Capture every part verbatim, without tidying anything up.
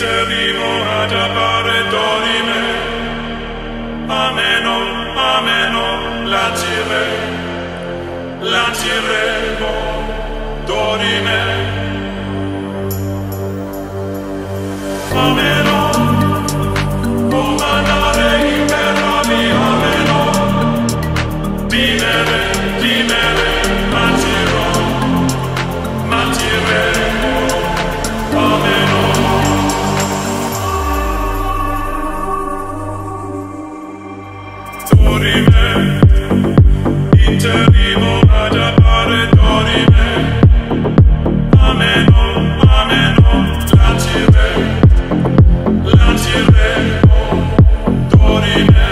interrimo ad appare dorime, ameno, ameno, lancire, lanciremo dorime, ameno, comandare interromi, ameno, dimere, dimere, lancirò, lanciremo, ameno. Dorime, interrimo ad appare dorime, ameno, ameno, lancire, lanciremo, dorime,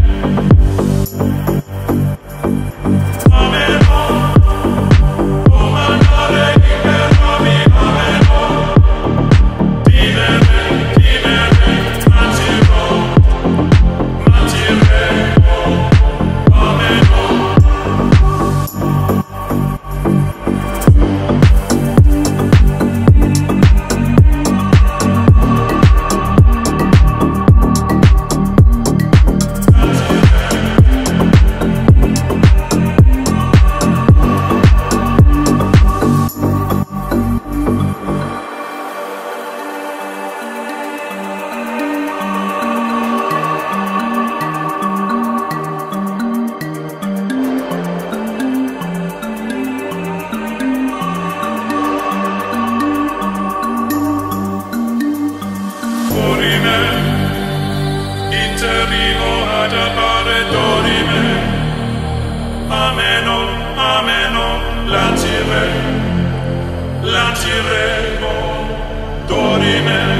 ameno, comandare interromi, ameno, dimere, dimere, lancirò, lanciremo, ameno. Dorime, interrimo ad appare dorime, ameno, ameno, lancire, lanciremo, dorime.